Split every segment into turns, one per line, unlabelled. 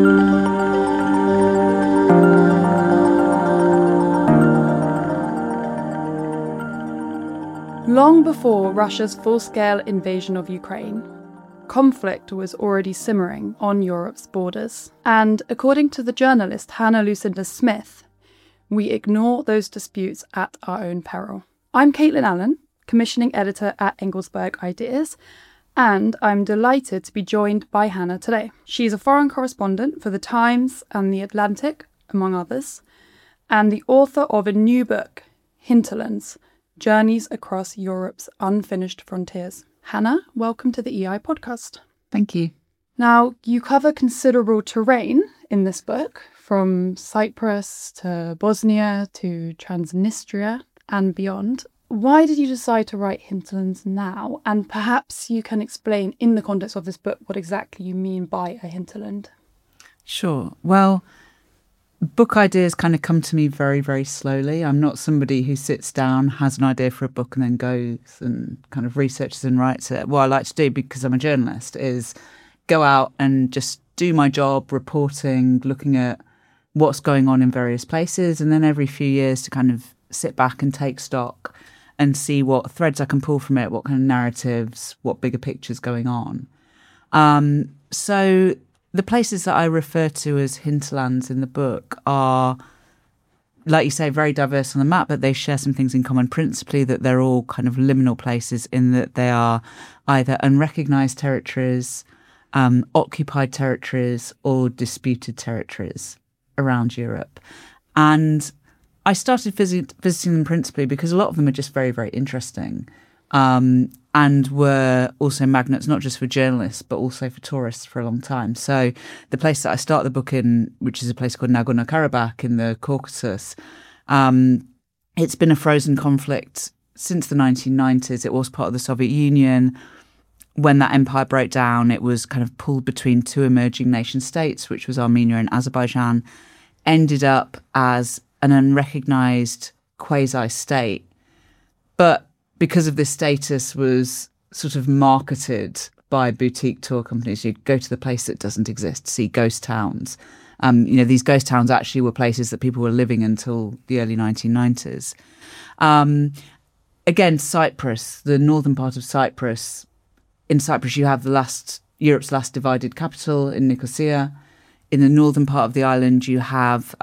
Long before Russia's full-scale invasion of Ukraine, conflict was already simmering on Europe's borders. And according to the journalist Hannah Lucinda Smith, we ignore those disputes at our own peril. I'm Caitlin Allen, commissioning editor at Engelsberg Ideas, and I'm delighted to be joined by Hannah today. She's a foreign correspondent for The Times and The Atlantic, among others, and the author of a new book, Hinterlands: Journeys Across Europe's Unfinished Frontiers. Hannah, welcome to the EI podcast.
Thank you.
Now, you cover considerable terrain in this book, from Cyprus to Bosnia to Transnistria and beyond. Why did you decide to write Hinterlands now? And perhaps you can explain, in the context of this book, what exactly you mean by a hinterland.
Sure. Well, book ideas kind of come to me very, very slowly. I'm not somebody who sits down, has an idea for a book and then goes and kind of researches and writes it. What I like to do, because I'm a journalist, is go out and just do my job, reporting, looking at what's going on in various places, and then every few years to kind of sit back and take stock and see what threads I can pull from it, what kind of narratives, what bigger pictures going on. So the places that I refer to as hinterlands in the book are, like you say, very diverse on the map, but they share some things in common, principally that they're all kind of liminal places in that they are either unrecognised territories, occupied territories, or disputed territories around Europe. And I started visiting them principally because a lot of them are just very, very interesting. And were also magnets, not just for journalists, but also for tourists for a long time. So the place that I start the book in, which is a place called Nagorno-Karabakh in the Caucasus, it's been a frozen conflict since the 1990s. It was part of the Soviet Union. When that empire broke down, it was kind of pulled between two emerging nation states, which was Armenia and Azerbaijan, ended up as an unrecognised quasi-state. But because of this status, was sort of marketed by boutique tour companies. You go to the place that doesn't exist, see ghost towns. These ghost towns actually were places that people were living until the early 1990s. Again, Cyprus, the northern part of Cyprus. In Cyprus, you have Europe's last divided capital in Nicosia. In the northern part of the island, you have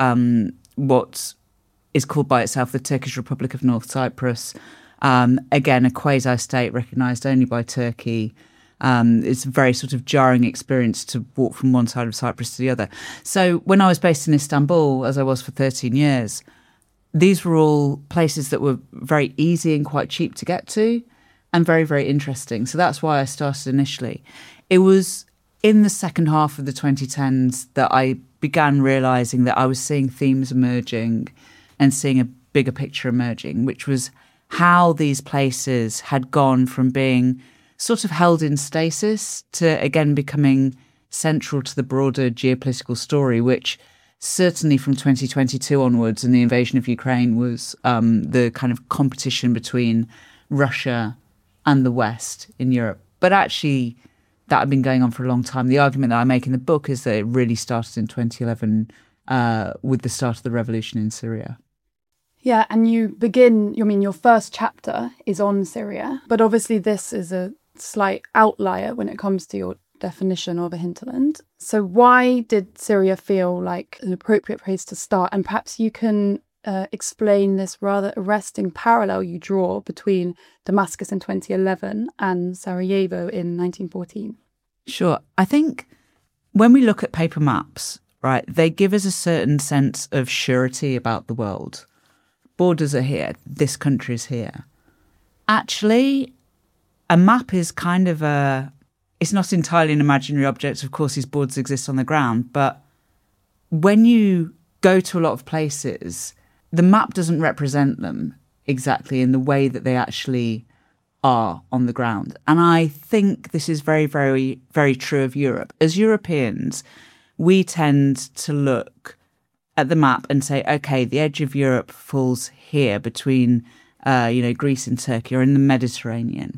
what is called by itself the Turkish Republic of North Cyprus. Again, a quasi-state recognised only by Turkey. It's a very sort of jarring experience to walk from one side of Cyprus to the other. So when I was based in Istanbul, as I was for 13 years, these were all places that were very easy and quite cheap to get to and very, very interesting. So that's why I started initially. It was in the second half of the 2010s that I began realising that I was seeing themes emerging and seeing a bigger picture emerging, which was how these places had gone from being sort of held in stasis to, again, becoming central to the broader geopolitical story, which certainly from 2022 onwards and the invasion of Ukraine was the kind of competition between Russia and the West in Europe. But actually, that had been going on for a long time. The argument that I make in the book is that it really started in 2011 with the start of the revolution in Syria.
Yeah, and your first chapter is on Syria, but obviously this is a slight outlier when it comes to your definition of a hinterland. So why did Syria feel like an appropriate place to start? And perhaps you can explain this rather arresting parallel you draw between Damascus in 2011 and Sarajevo in 1914.
Sure. I think when we look at paper maps, right, they give us a certain sense of surety about the world. Borders are here, this country is here. Actually, a map is kind of it's not entirely an imaginary object. Of course, these borders exist on the ground. But when you go to a lot of places, the map doesn't represent them exactly in the way that they actually are on the ground. And I think this is very, very, very true of Europe. As Europeans, we tend to look at the map and say, okay, the edge of Europe falls here between, Greece and Turkey or in the Mediterranean.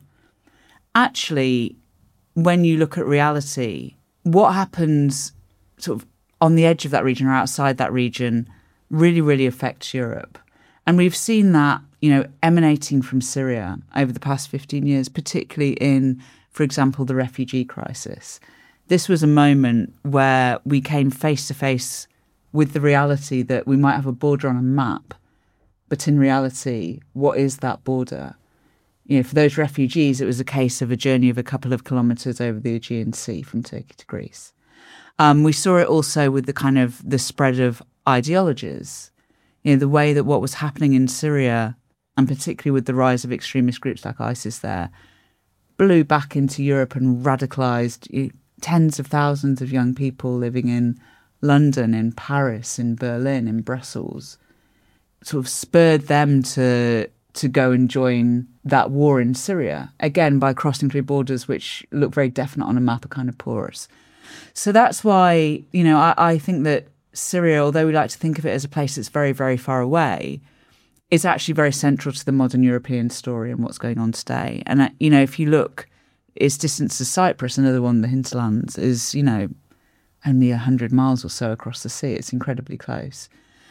Actually, when you look at reality, what happens sort of on the edge of that region or outside that region really, really affects Europe. And we've seen that, emanating from Syria over the past 15 years, particularly in, for example, the refugee crisis. This was a moment where we came face to face with the reality that we might have a border on a map, but in reality, what is that border? For those refugees, it was a case of a journey of a couple of kilometres over the Aegean Sea from Turkey to Greece. We saw it also with the spread of ideologies. The way that what was happening in Syria, and particularly with the rise of extremist groups like ISIS there, blew back into Europe and radicalised tens of thousands of young people living in London, in Paris, in Berlin, in Brussels, sort of spurred them to go and join that war in Syria, again, by crossing through borders which look very definite on a map, are kind of porous. So that's why, I think that Syria, although we like to think of it as a place that's very, very far away, is actually very central to the modern European story and what's going on today. And, if you look, its distance to Cyprus, another one of the hinterlands, is, only 100 miles or so across the sea. It's incredibly close.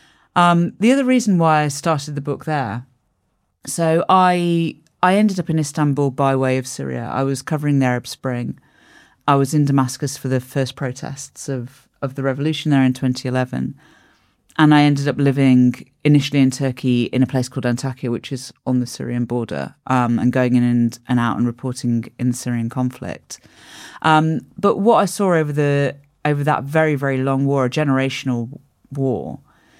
The other reason why I started the book there, so I ended up in Istanbul by way of Syria. I was covering the Arab Spring. I was in Damascus for the first protests of the revolution there in 2011. And I ended up living initially in Turkey in a place called Antakya, which is on the Syrian border, and going in and out and reporting in the Syrian conflict. But what I saw over that very, very long war, a generational war,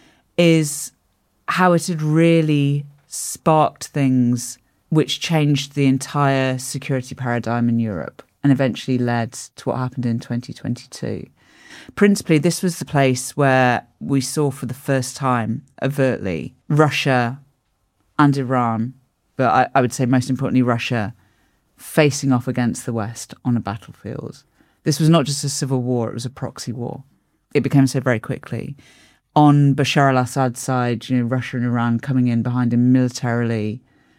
is how it had really sparked things which changed the entire security paradigm in Europe and eventually led to what happened in 2022. Principally, this was the place where we saw for the first time, overtly, Russia and Iran, but I would say most importantly Russia, facing off against the West on a battlefield. This was not just a civil war, it was a proxy war. It became so very quickly. On Bashar al-Assad's side, Russia and Iran coming in behind him militarily,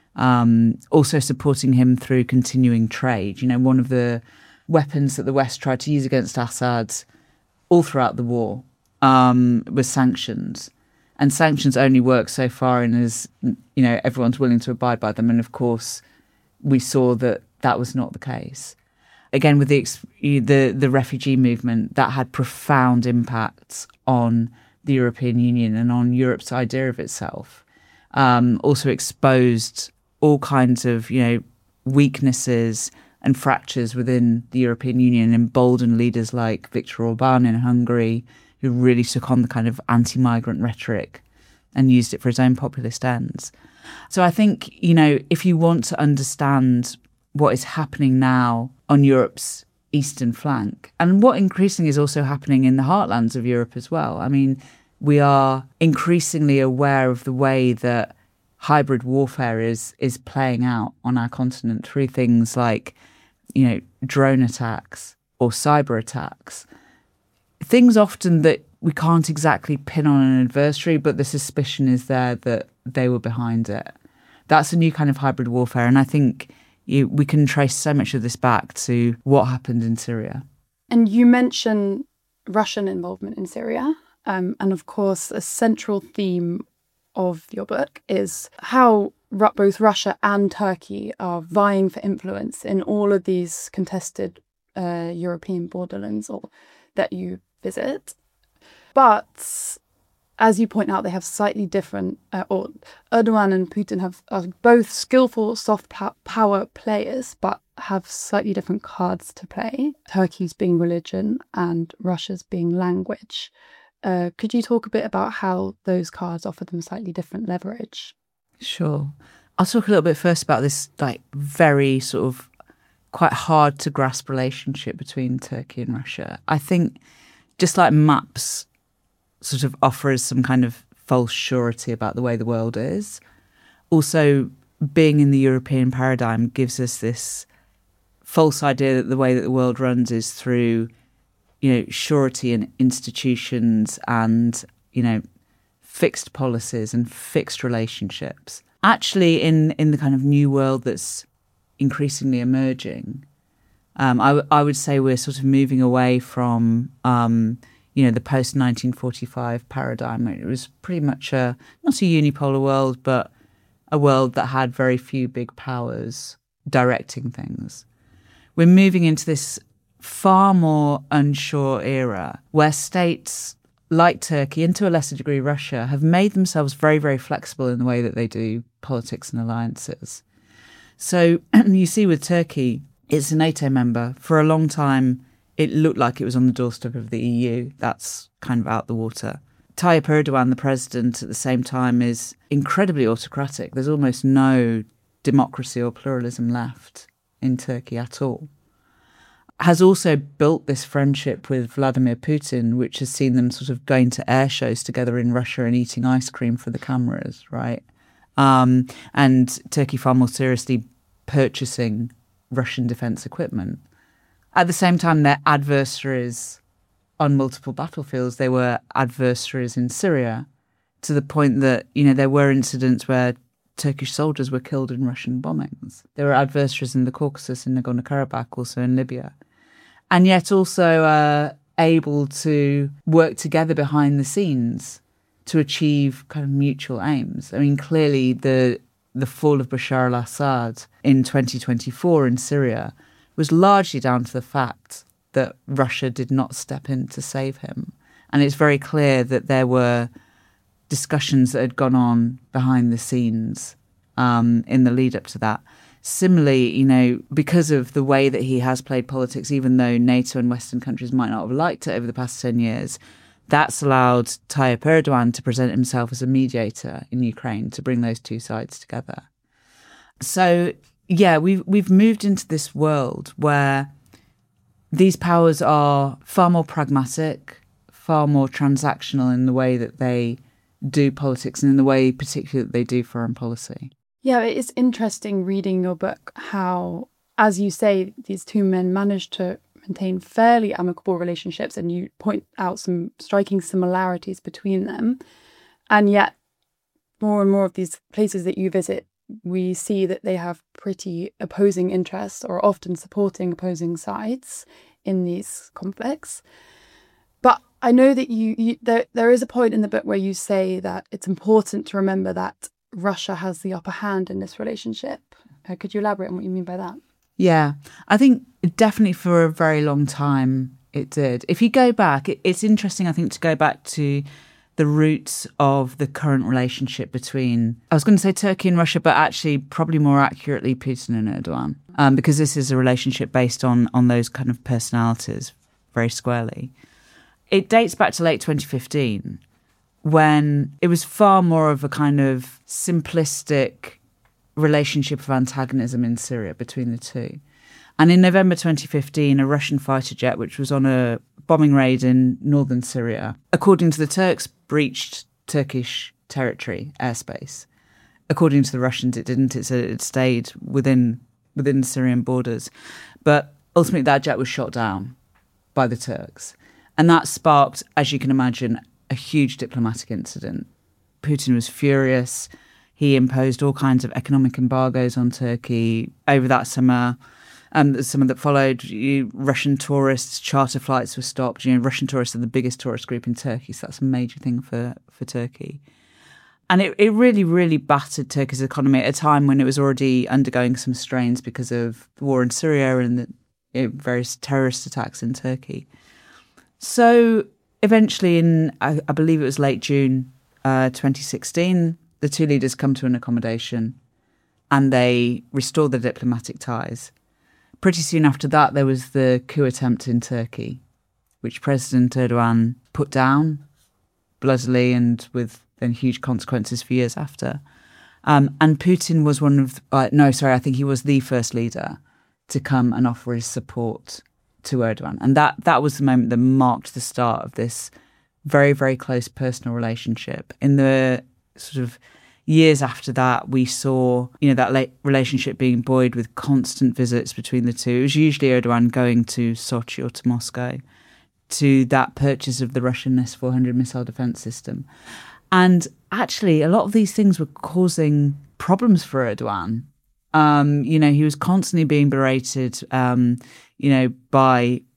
also supporting him through continuing trade. One of the weapons that the West tried to use against Assad all throughout the war was sanctions. And sanctions only work so far in as, everyone's willing to abide by them. And of course, we saw that was not the case. Again, with the refugee movement, that had profound impacts on the European Union and on Europe's idea of itself. Also exposed all kinds of, weaknesses and fractures within the European Union, emboldened leaders like Viktor Orban in Hungary, who really took on the kind of anti-migrant rhetoric and used it for his own populist ends. So I think, if you want to understand what is happening now on Europe's eastern flank, and what increasingly is also happening in the heartlands of Europe as well. I mean, we are increasingly aware of the way that hybrid warfare is playing out on our continent through things like, drone attacks or cyber attacks. Things often that we can't exactly pin on an adversary, but the suspicion is there that they were behind it. That's a new kind of hybrid warfare. And I think we can trace so much of this back to what happened in Syria.
And you mentioned Russian involvement in Syria. And of course, a central theme of your book is how both Russia and Turkey are vying for influence in all of these contested European borderlands that you visit. But as you point out, they have slightly different, or Erdogan and Putin are both skillful soft power players, but have slightly different cards to play. Turkey's being religion and Russia's being language. Could you talk a bit about how those cards offer them slightly different leverage?
Sure. I'll talk a little bit first about this very sort of quite hard to grasp relationship between Turkey and Russia. I think just like maps sort of offers some kind of false surety about the way the world is, also being in the European paradigm gives us this false idea that the way that the world runs is through, surety in institutions and, fixed policies and fixed relationships. Actually, in the kind of new world that's increasingly emerging, I would say we're sort of moving away from, the post-1945 paradigm. It was pretty much not a unipolar world, but a world that had very few big powers directing things. We're moving into this far more unsure era where states like Turkey, and to a lesser degree Russia, have made themselves very, very flexible in the way that they do politics and alliances. So you see with Turkey, it's a NATO member. For a long time, it looked like it was on the doorstep of the EU. That's kind of out the water. Tayyip Erdogan, the president, at the same time, is incredibly autocratic. There's almost no democracy or pluralism left in Turkey at all. Has also built this friendship with Vladimir Putin, which has seen them sort of going to air shows together in Russia and eating ice cream for the cameras, right? And Turkey far more seriously purchasing Russian defence equipment. At the same time, they're adversaries on multiple battlefields. They were adversaries in Syria to the point that, there were incidents where Turkish soldiers were killed in Russian bombings. They were adversaries in the Caucasus, in Nagorno-Karabakh, also in Libya. And yet also able to work together behind the scenes to achieve kind of mutual aims. I mean, clearly the fall of Bashar al-Assad in 2024 in Syria was largely down to the fact that Russia did not step in to save him. And it's very clear that there were discussions that had gone on behind the scenes in the lead up to that. Similarly, because of the way that he has played politics, even though NATO and Western countries might not have liked it over the past 10 years, that's allowed Tayyip Erdogan to present himself as a mediator in Ukraine to bring those two sides together. So, yeah, we've moved into this world where these powers are far more pragmatic, far more transactional in the way that they do politics and in the way particularly that they do foreign policy.
Yeah, it's interesting reading your book how, as you say, these two men managed to maintain fairly amicable relationships, and you point out some striking similarities between them. And yet, more and more of these places that you visit, we see that they have pretty opposing interests or often supporting opposing sides in these conflicts. But I know that there is a point in the book where you say that it's important to remember that Russia has the upper hand in this relationship. Could you elaborate on what you mean by that?
Yeah, I think definitely for a very long time it did. If you go back, it's interesting, I think, to go back to the roots of the current relationship between, I was going to say Turkey and Russia, but actually probably more accurately Putin and Erdogan, because this is a relationship based on those kind of personalities very squarely. It dates back to late 2015, when it was far more of a kind of simplistic relationship of antagonism in Syria between the two. And in November 2015, a Russian fighter jet, which was on a bombing raid in northern Syria, according to the Turks, breached Turkish territory, airspace. According to the Russians, it didn't. It stayed within the Syrian borders. But ultimately, that jet was shot down by the Turks. And that sparked, as you can imagine, a huge diplomatic incident. Putin was furious. He imposed all kinds of economic embargoes on Turkey over that summer. The summer that followed, Russian tourists, charter flights were stopped. Russian tourists are the biggest tourist group in Turkey, so that's a major thing for Turkey. And it really, really battered Turkey's economy at a time when it was already undergoing some strains because of the war in Syria and the various terrorist attacks in Turkey. So eventually I believe it was late June 2016, the two leaders come to an accommodation and they restore their diplomatic ties. Pretty soon after that, there was the coup attempt in Turkey, which President Erdogan put down bloodily and with then huge consequences for years after. And Putin was I think he was the first leader to come and offer his support to Erdogan. And that was the moment that marked the start of this very, very close personal relationship. In the sort of years after that, we saw, that relationship being buoyed with constant visits between the two. It was usually Erdogan going to Sochi or to Moscow, to that purchase of the Russian S-400 missile defense system. And actually, a lot of these things were causing problems for Erdogan. He was constantly being berated, by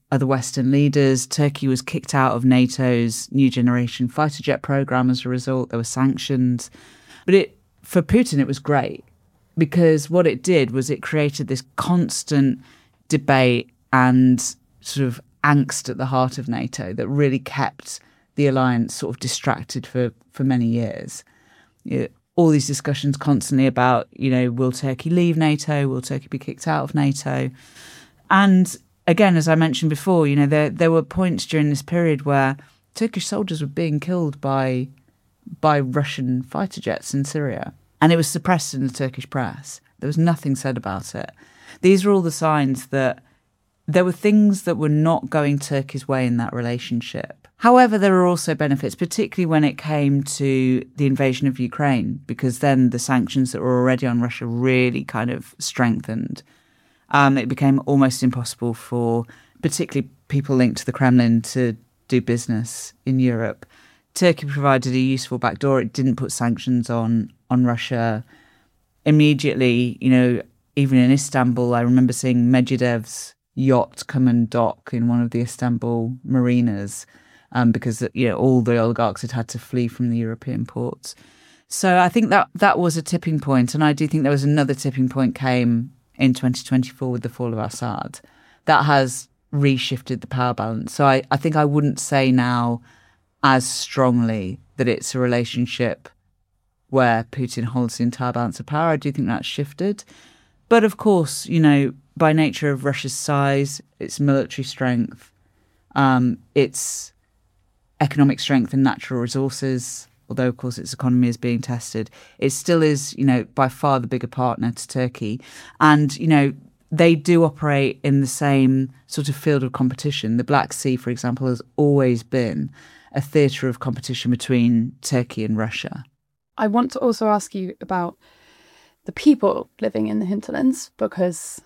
other Western leaders. Turkey was kicked out of NATO's new generation fighter jet program as a result. There were sanctions. But for Putin, it was great, because what it did was it created this constant debate and sort of angst at the heart of NATO that really kept the alliance sort of distracted for many years. All these discussions constantly about, will Turkey leave NATO? Will Turkey be kicked out of NATO? And again, as I mentioned before, there were points during this period where Turkish soldiers were being killed by Russian fighter jets in Syria. And it was suppressed in the Turkish press. There was nothing said about it. These were all the signs that there were things that were not going Turkey's way in that relationship. However, there were also benefits, particularly when it came to the invasion of Ukraine, because then the sanctions that were already on Russia really kind of strengthened. It became almost impossible for particularly people linked to the Kremlin to do business in Europe. Turkey provided a useful backdoor. It didn't put sanctions on Russia immediately. Even in Istanbul, I remember seeing Medvedev's yacht come and dock in one of the Istanbul marinas because all the oligarchs had to flee from the European ports. So I think that was a tipping point, and I do think there was another tipping point came in 2024 with the fall of Assad. That has reshifted the power balance. So I think I wouldn't say now as strongly that it's a relationship where Putin holds the entire balance of power. I do think that's shifted. But of course, by nature of Russia's size, its military strength, its economic strength and natural resources, although of course its economy is being tested, it still is, by far the bigger partner to Turkey. And, they do operate in the same sort of field of competition. The Black Sea, for example, has always been a theatre of competition between Turkey and Russia.
I want to also ask you about the people living in the hinterlands, because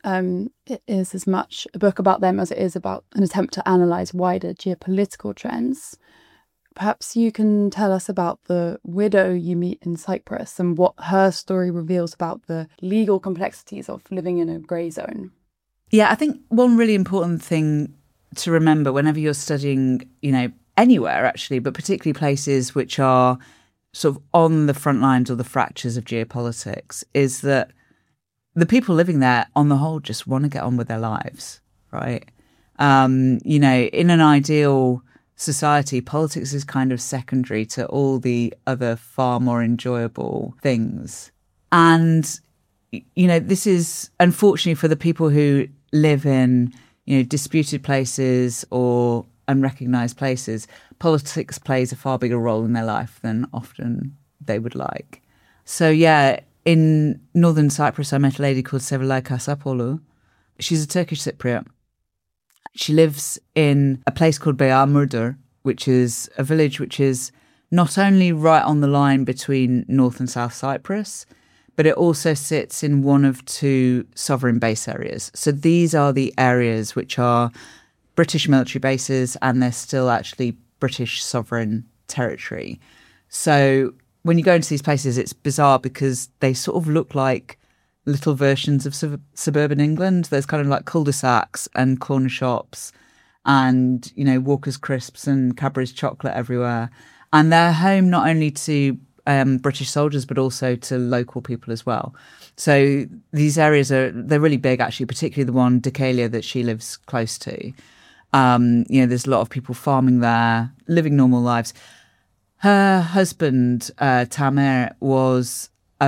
it is as much a book about them as it is about an attempt to analyse wider geopolitical trends. Perhaps you can tell us about the widow you meet in Cyprus and what her story reveals about the legal complexities of living in a grey zone.
Yeah, I think one really important thing to remember whenever you're studying, anywhere actually, but particularly places which are sort of on the front lines or the fractures of geopolitics, is that the people living there, on the whole, just want to get on with their lives, right? In an ideal society, politics is kind of secondary to all the other far more enjoyable things. And, this is, unfortunately for the people who live in, disputed places or unrecognised places, politics plays a far bigger role in their life than often they would like. So, yeah, in northern Cyprus, I met a lady called Sevilay Kasapoğlu. She's a Turkish Cypriot. She lives in a place called Beyamurdur, which is a village which is not only right on the line between North and South Cyprus, but it also sits in one of two sovereign base areas. So these are the areas which are British military bases, and they're still actually British sovereign territory. So when you go into these places, it's bizarre because they sort of look like little versions of suburban England. There's kind of like cul-de-sacs and corner shops and, Walker's crisps and Cadbury's chocolate everywhere. And they're home not only to British soldiers, but also to local people as well. So these areas they're really big, actually, particularly the one, Dhekelia, that she lives close to. There's a lot of people farming there, living normal lives. Her husband, Tamer, was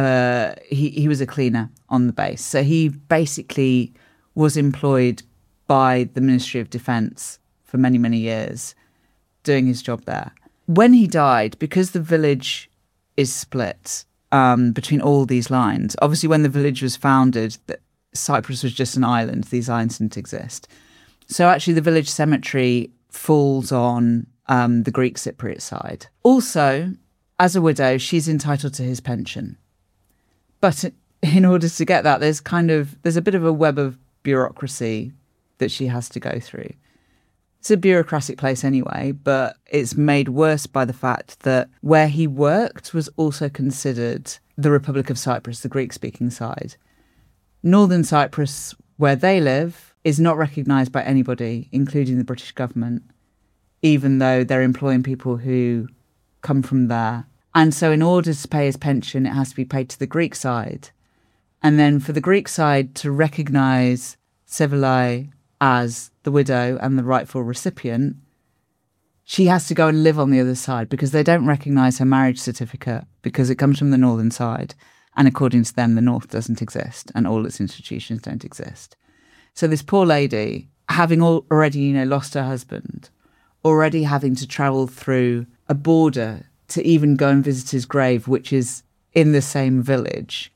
he was a cleaner on the base. So he basically was employed by the Ministry of Defence for many, many years, doing his job there. When he died, because the village is split between all these lines, obviously when the village was founded, Cyprus was just an island. These islands didn't exist. So actually the village cemetery falls on the Greek Cypriot side. Also, as a widow, she's entitled to his pension. But in order to get that, there's a bit of a web of bureaucracy that she has to go through. It's a bureaucratic place anyway, but it's made worse by the fact that where he worked was also considered the Republic of Cyprus, the Greek-speaking side. Northern Cyprus, where they live, is not recognised by anybody, including the British government, even though they're employing people who come from there. And so in order to pay his pension, it has to be paid to the Greek side. And then for the Greek side to recognise Sevilay as the widow and the rightful recipient, she has to go and live on the other side because they don't recognise her marriage certificate because it comes from the northern side. And according to them, the north doesn't exist and all its institutions don't exist. So this poor lady, having already, lost her husband, already having to travel through a border to even go and visit his grave, which is in the same village,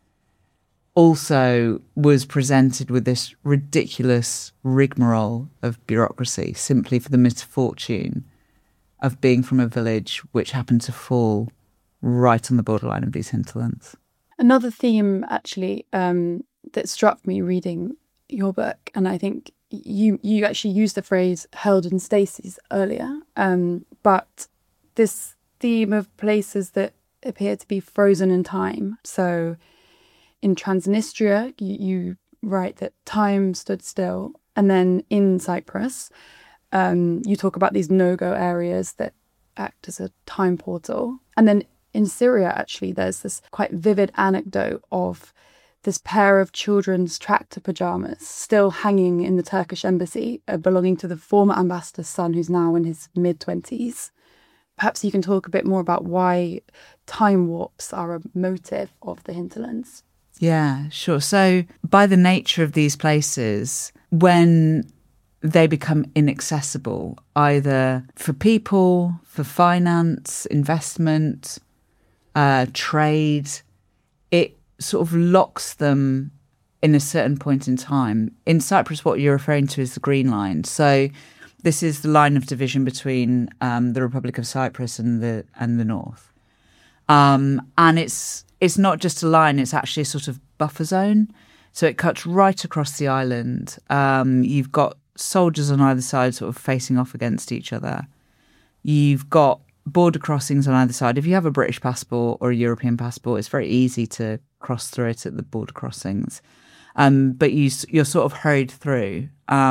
also was presented with this ridiculous rigmarole of bureaucracy simply for the misfortune of being from a village which happened to fall right on the borderline of these hinterlands.
Another theme, actually, that struck me reading your book, and I think you actually used the phrase held in stasis earlier, but this theme of places that appear to be frozen in time. So in Transnistria, you write that time stood still. And then in Cyprus, you talk about these no-go areas that act as a time portal. And then in Syria, actually, there's this quite vivid anecdote of this pair of children's tractor pajamas still hanging in the Turkish embassy, belonging to the former ambassador's son, who's now in his mid-20s. Perhaps you can talk a bit more about why time warps are a motive of the hinterlands.
Yeah, sure. So by the nature of these places, when they become inaccessible, either for people, for finance, investment, trade, it sort of locks them in a certain point in time. In Cyprus, what you're referring to is the Green Line. So this is the line of division between the Republic of Cyprus and the north. And it's not just a line, it's actually a sort of buffer zone. So it cuts right across the island. You've got soldiers on either side sort of facing off against each other. You've got border crossings on either side. If you have a British passport or a European passport, it's very easy to cross through it at the border crossings. But you're sort of hurried through.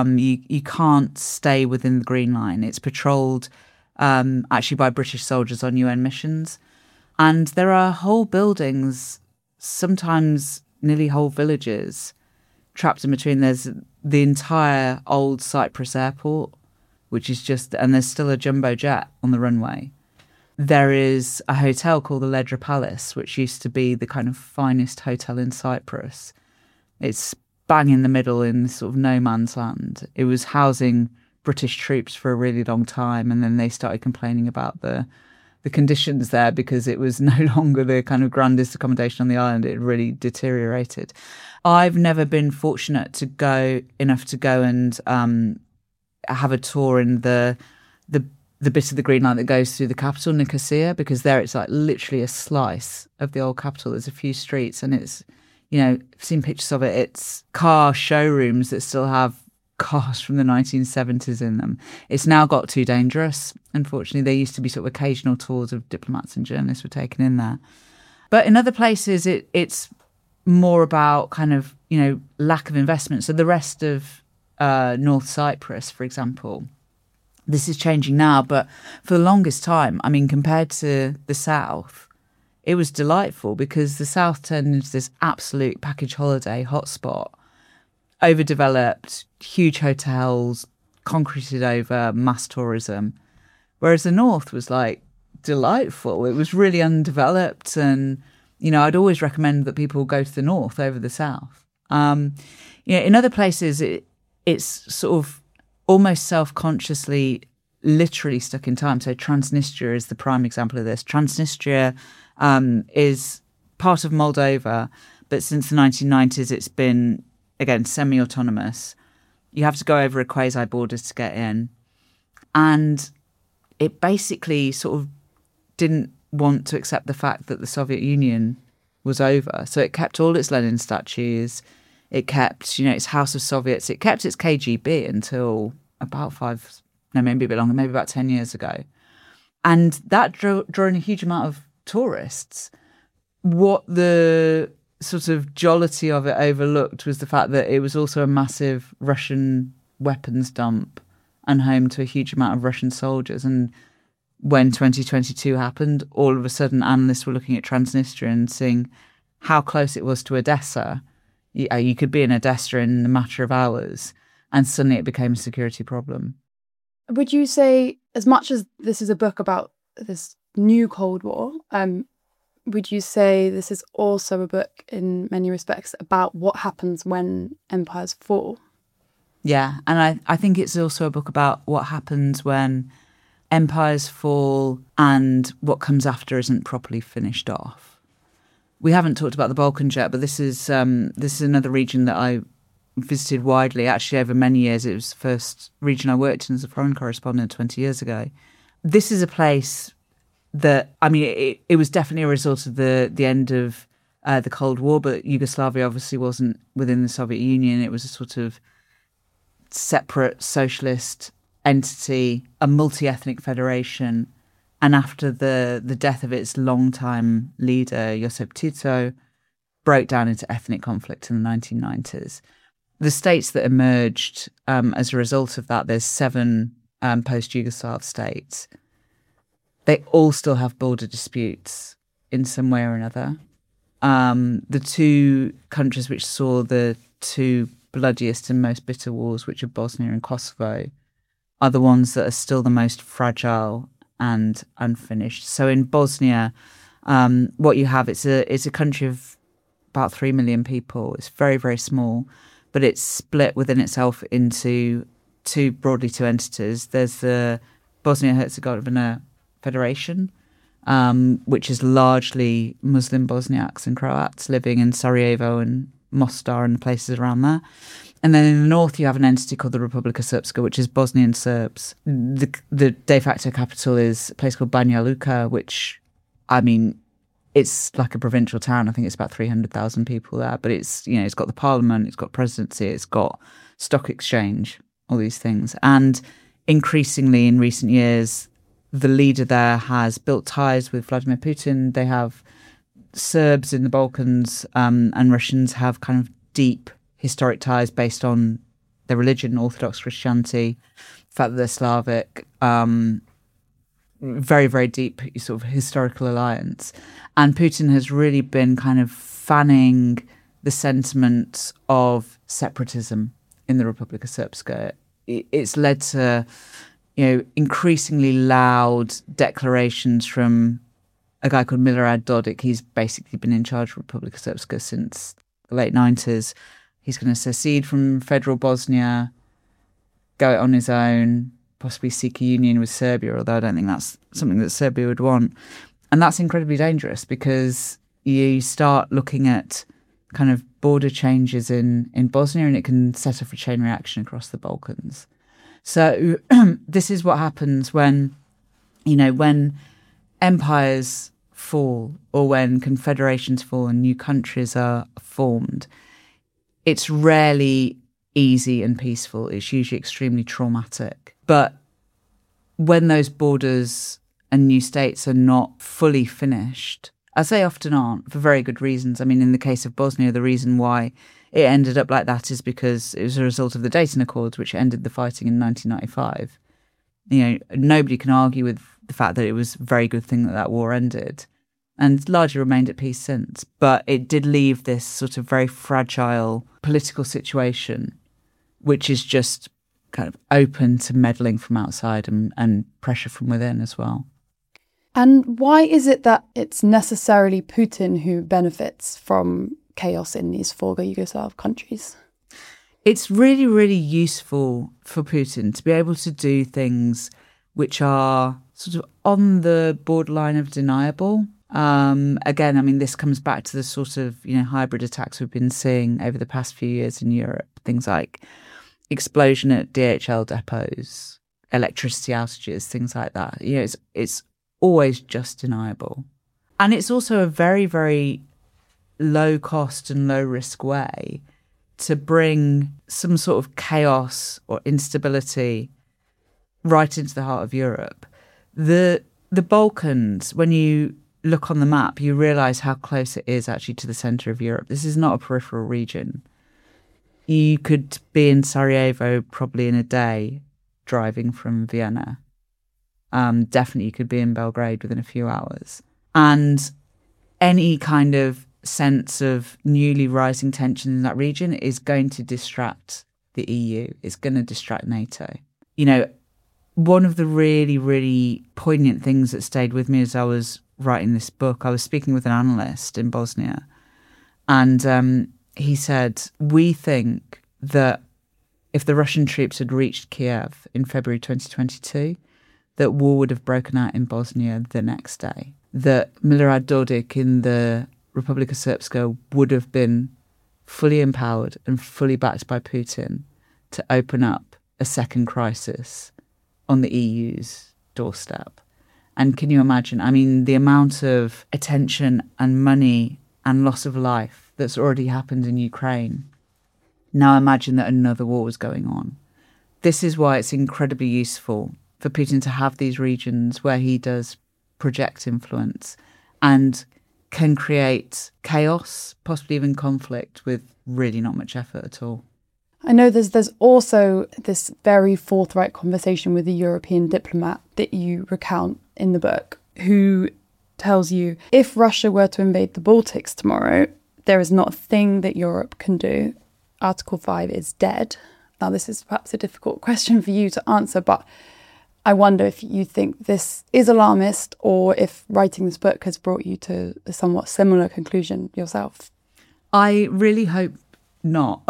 You can't stay within the Green Line. It's patrolled actually by British soldiers on UN missions. And there are whole buildings, sometimes nearly whole villages, trapped in between. There's the entire old Cyprus airport, which is and there's still a jumbo jet on the runway. There is a hotel called the Ledra Palace, which used to be the kind of finest hotel in Cyprus. It's bang in the middle in this sort of no man's land. It was housing British troops for a really long time, and then they started complaining about the conditions there because it was no longer the kind of grandest accommodation on the island. It really deteriorated. I've never been fortunate enough to go and have a tour in the bit of the Green Line that goes through the capital, Nicosia, because there it's like literally a slice of the old capital. There's a few streets and it's, I've seen pictures of it. It's car showrooms that still have cars from the 1970s in them. It's now got too dangerous. Unfortunately, there used to be sort of occasional tours of diplomats and journalists were taken in there. But in other places, it's more about kind of, lack of investment. So the rest of North Cyprus, for example, this is changing now, but for the longest time, compared to the south, it was delightful because the south turned into this absolute package holiday hotspot. Overdeveloped, huge hotels, concreted over, mass tourism. Whereas the north was like delightful. It was really undeveloped. And, I'd always recommend that people go to the north over the south. In other places, it's sort of almost self-consciously, literally stuck in time. So Transnistria is the prime example of this. Transnistria is part of Moldova, but since the 1990s, it's been, again, semi-autonomous. You have to go over a quasi-borders to get in. And it basically sort of didn't want to accept the fact that the Soviet Union was over. So it kept all its Lenin statues. It kept, its House of Soviets. It kept its KGB until about maybe a bit longer, maybe about 10 years ago. And that drew in a huge amount of tourists. What the sort of jollity of it overlooked was the fact that it was also a massive Russian weapons dump and home to a huge amount of Russian soldiers. And when 2022 happened, all of a sudden analysts were looking at Transnistria and seeing how close it was to Odessa. You could be in Odessa in a matter of hours, and suddenly it became a security problem.
Would you say, as much as this is a book about this new Cold War, would you say this is also a book in many respects about what happens when empires fall?
Yeah, and I think it's also a book about what happens when empires fall and what comes after isn't properly finished off. We haven't talked about the Balkans yet, but this is another region that I visited widely. Actually, over many years, it was the first region I worked in as a foreign correspondent 20 years ago. This is a place that, I mean, it was definitely a result of the end of the Cold War, but Yugoslavia obviously wasn't within the Soviet Union. It was a sort of separate socialist entity, a multi-ethnic federation. And after the death of its longtime leader, Josip Tito, broke down into ethnic conflict in the 1990s. The states that emerged as a result of that, there's 7 post-Yugoslav states. They all still have border disputes in some way or another. The 2 countries which saw the 2 bloodiest and most bitter wars, which are Bosnia and Kosovo, are the ones that are still the most fragile and unfinished. So in Bosnia, what you have, it's a country of about 3 million people. It's very, very small, but it's split within itself into broadly two entities. There's the Bosnia-Herzegovina Federation, which is largely Muslim Bosniaks and Croats living in Sarajevo and Mostar and the places around there. And then in the north, you have an entity called the Republika Srpska, which is Bosnian Serbs. The de facto capital is a place called Banja Luka, which, I mean, it's like a provincial town. I think it's about 300,000 people there. But it's got the parliament, it's got presidency, it's got stock exchange, all these things. And increasingly in recent years, the leader there has built ties with Vladimir Putin. They have Serbs in the Balkans and Russians have kind of deep historic ties based on their religion, Orthodox Christianity, the fact that they're Slavic, very, very deep sort of historical alliance. And Putin has really been kind of fanning the sentiment of separatism in the Republika Srpska. It's led to, increasingly loud declarations from a guy called Milorad Dodik. He's basically been in charge of Republika Srpska since the late 90s. He's going to secede from federal Bosnia, go it on his own, possibly seek a union with Serbia, although I don't think that's something that Serbia would want. And that's incredibly dangerous because you start looking at kind of border changes in Bosnia and it can set off a chain reaction across the Balkans. So this is what happens when empires fall or when confederations fall and new countries are formed. It's rarely easy and peaceful. It's usually extremely traumatic. But when those borders and new states are not fully finished, as they often aren't, for very good reasons. I mean, in the case of Bosnia, the reason why it ended up like that is because it was a result of the Dayton Accords, which ended the fighting in 1995. Nobody can argue with the fact that it was a very good thing that war ended and largely remained at peace since. But it did leave this sort of very fragile political situation, which is just kind of open to meddling from outside and pressure from within as well.
And why is it that it's necessarily Putin who benefits from chaos in these former Yugoslav countries?
It's really, really useful for Putin to be able to do things which are sort of on the borderline of deniable. Again, I mean, this comes back to the sort of, hybrid attacks we've been seeing over the past few years in Europe. Things like explosion at DHL depots, electricity outages, things like that. It's always just deniable. And it's also a very, very low cost and low risk way to bring some sort of chaos or instability right into the heart of Europe. The Balkans, when you look on the map, you realise how close it is actually to the centre of Europe. This is not a peripheral region. You could be in Sarajevo probably in a day driving from Vienna. Definitely you could be in Belgrade within a few hours. And any kind of sense of newly rising tension in that region is going to distract the EU. It's going to distract NATO. You know, one of the really, really poignant things that stayed with me as I was writing this book, I was speaking with an analyst in Bosnia, and he said, we think that if the Russian troops had reached Kiev in February 2022, that war would have broken out in Bosnia the next day, that Milorad Dodik in the Republika Srpska would have been fully empowered and fully backed by Putin to open up a second crisis on the EU's doorstep. And can you imagine, I mean, the amount of attention and money and loss of life that's already happened in Ukraine. Now imagine that another war was going on. This is why it's incredibly useful for Putin to have these regions where he does project influence and can create chaos, possibly even conflict, with really not much effort at all.
I know there's also this very forthright conversation with a European diplomat that you recount in the book, who tells you, if Russia were to invade the Baltics tomorrow, there is not a thing that Europe can do. Article 5 is dead. Now, this is perhaps a difficult question for you to answer, but I wonder if you think this is alarmist or if writing this book has brought you to a somewhat similar conclusion yourself.
I really hope not.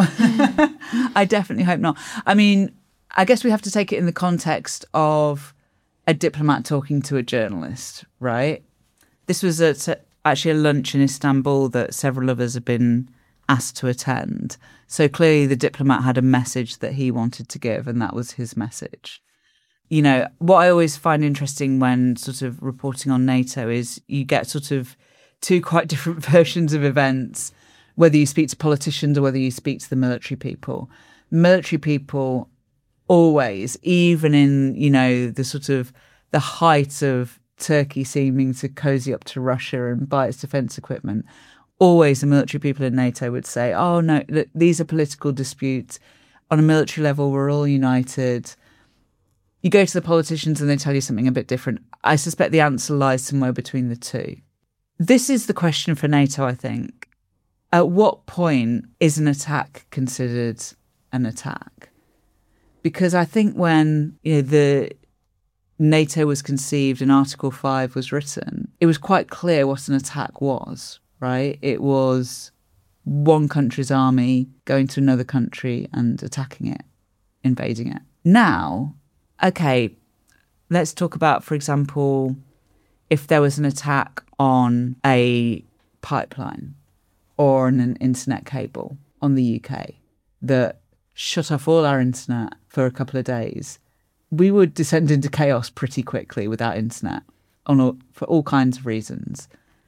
I definitely hope not. I mean, I guess we have to take it in the context of a diplomat talking to a journalist, right? This was actually a lunch in Istanbul that several of us have been asked to attend. So clearly the diplomat had a message that he wanted to give, and that was his message. You know, what I always find interesting when sort of reporting on NATO is you get sort of two quite different versions of events, whether you speak to politicians or whether you speak to the military people. Military people always, even in, you know, the sort of the height of Turkey seeming to cozy up to Russia and buy its defence equipment, always the military people in NATO would say, oh, no, these are political disputes. On a military level, we're all united. You go to the politicians and they tell you something a bit different. I suspect the answer lies somewhere between the two. This is the question for NATO, I think. At what point is an attack considered an attack? Because I think when, you know, the NATO was conceived and Article 5 was written, it was quite clear what an attack was, right? It was one country's army going to another country and attacking it, invading it. Now, okay, let's talk about, for example, if there was an attack on a pipeline or on an internet cable on the UK that shut off all our internet for a couple of days, we would descend into chaos pretty quickly without internet for all kinds of reasons.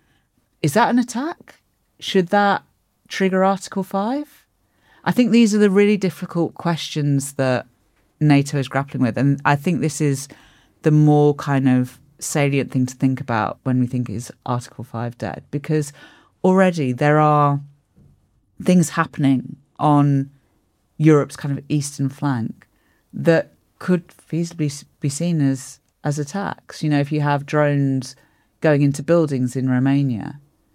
Is that an attack? Should that trigger Article 5? I think these are the really difficult questions that NATO is grappling with. And I think this is the more kind of salient thing to think about when we think is Article 5 dead, because already there are things happening on Europe's kind of eastern flank that could feasibly be seen as attacks. You know, if you have drones going into buildings in Romania,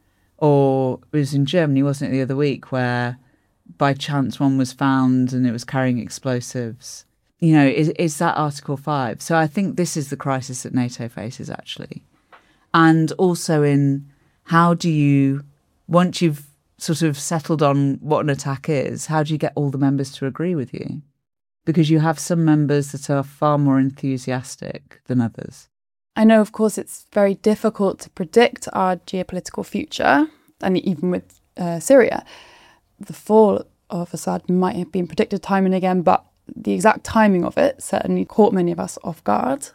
or it was in Germany, wasn't it, the other week, where by chance one was found and it was carrying explosives. You know, is that Article 5? So I think this is the crisis that NATO faces, actually. And also in how do you, once you've sort of settled on what an attack is, how do you get all the members to agree with you? Because you have some members that are far more enthusiastic than others.
I know, of course, it's very difficult to predict our geopolitical future, and even with Syria, the fall of Assad might have been predicted time and again, but the exact timing of it certainly caught many of us off guard.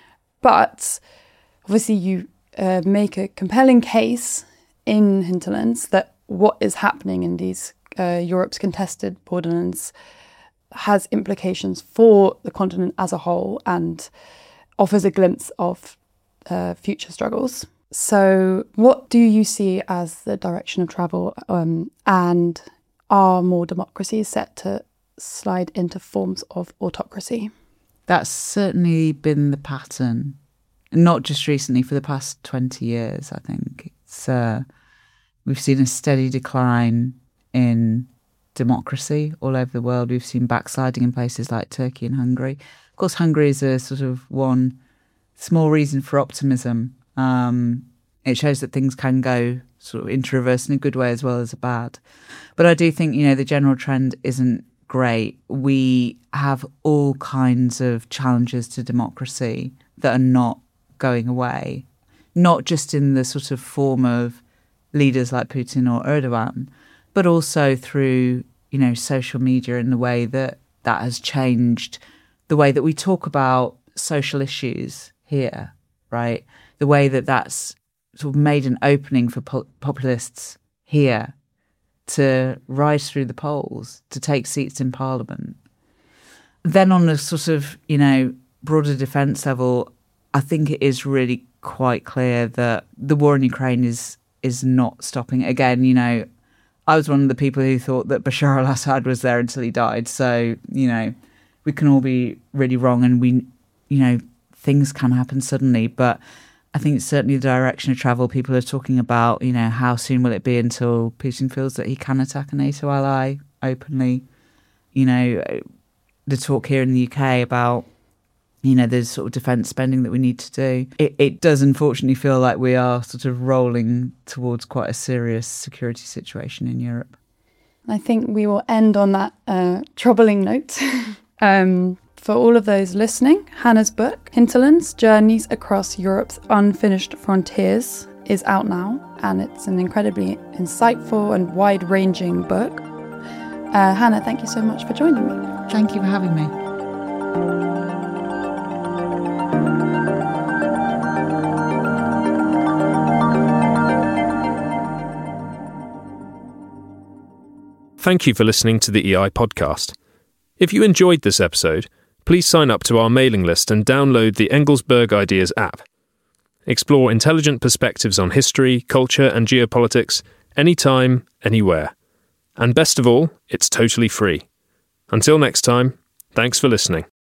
But obviously you make a compelling case in Hinterlands that what is happening in these Europe's contested borderlands has implications for the continent as a whole and offers a glimpse of future struggles. So what do you see as the direction of travel, and are more democracies set to slide into forms of autocracy?
That's certainly been the pattern, not just recently, for the past 20 years, I think. We've seen a steady decline in democracy all over the world. We've seen backsliding in places like Turkey and Hungary. Of course, Hungary is a sort of one small reason for optimism. It shows that things can go sort of into reverse in a good way as well as a bad. But I do think, the general trend isn't great. We have all kinds of challenges to democracy that are not going away, not just in the sort of form of leaders like Putin or Erdogan, but also through, social media and the way that has changed the way that we talk about social issues here, right? The way that that's sort of made an opening for populists here to rise through the polls, to take seats in Parliament. Then on a sort of, broader defence level, I think it is really quite clear that the war in Ukraine is not stopping. Again, I was one of the people who thought that Bashar al-Assad was there until he died. So, we can all be really wrong, and things can happen suddenly. But I think it's certainly the direction of travel. People are talking about, how soon will it be until Putin feels that he can attack a NATO ally openly. The talk here in the UK about, the sort of defence spending that we need to do. It does unfortunately feel like we are sort of rolling towards quite a serious security situation in Europe.
I think we will end on that troubling note. For all of those listening, Hannah's book, Hinterlands: Journeys Across Europe's Unfinished Frontiers, is out now, and it's an incredibly insightful and wide-ranging book. Hannah, thank you so much for joining me.
Thank you for having me.
Thank you for listening to the EI podcast. If you enjoyed this episode, please sign up to our mailing list and download the Engelsberg Ideas app. Explore intelligent perspectives on history, culture, and geopolitics anytime, anywhere. And best of all, it's totally free. Until next time, thanks for listening.